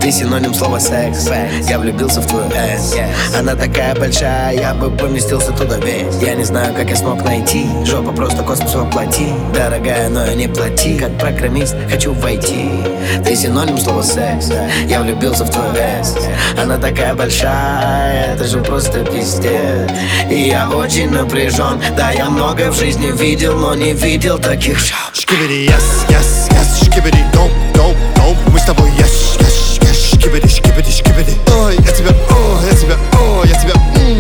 Ты синоним слова секс. Я влюбился в твою эс. Она такая большая, я бы поместился туда весь. Я не знаю, как я смог найти. Жопа просто космос воплоти. Дорогая, но не плати. Как программист хочу войти. Ты синоним слова секс. Я влюбился в твою эс. Она такая большая, это же просто пиздец. И я очень напряжен. Да, я многое в жизни видел, но не видел таких шаг. Шкибиди, yes, yes, yes, шкибиди, доп, доп, доп. Мы с тобой, yes, yes, yes, шкибиди, шкибиди, шкибиди. Ой, я тебя, о, я тебя, о, я тебя,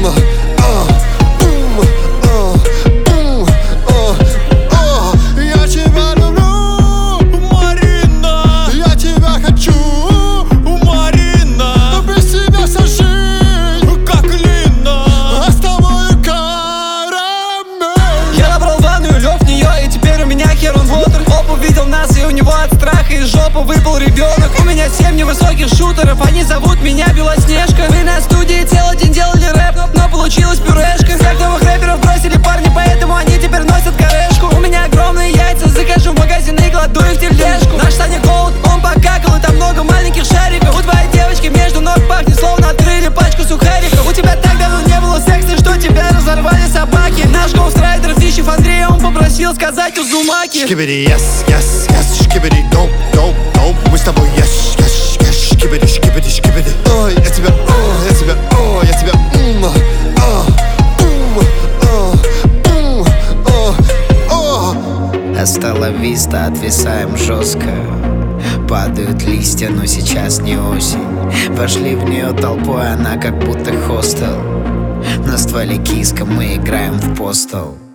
я тебя люблю, Марина. Я тебя хочу, Марина. Без тебя вся жизнь, как Лина. А с тобой карамель. Я набрал ванную, лёг в неё, и теперь у меня хер он water. Оп, увидел нас, и у него от страха из жопы выпал ребенок. У меня 7 невысоких шутеров, они зовут меня Белоснежка. Мы на студии целый день делали рэп, но получилась пюрешка. Всех новых рэперов бросили парни, поэтому они теперь носят корешку. У меня огромные яйца, закажу в магазин и кладу их в тележку. Наш Саня Голд, он покакал, и там много маленьких шариков. У твоей девочки между ног пахнет, словно открыли пачку сухариков. У тебя так давно не было секса, что тебя разорвали собаки. Наш гоустрайдер Фищев Андрей, он попросил сказать Узумаки. Шкибиди, yes, yes, yes, шкибиди, доп, доп, доп. Мы с тобой, yes, yes, yes, шкибиди, шкибиди, шкибиди. Ой, я тебя, о, я тебя, о, я тебя, Остала виста, отвисаем жестко. Падают листья, но сейчас не осень. Вошли в нее толпой, она как будто хостел. На стволе киска, мы играем в постел.